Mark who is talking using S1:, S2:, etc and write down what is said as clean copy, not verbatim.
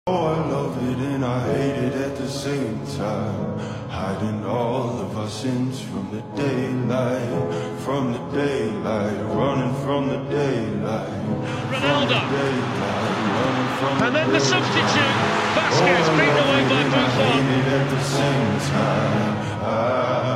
S1: Oh, I love it and I hate it at the same time. Hiding all of our sins from the daylight, running from the daylight.
S2: Ronaldo. And then the substitute, Vasquez, beaten away by Buffon.
S1: I hate it at the same time.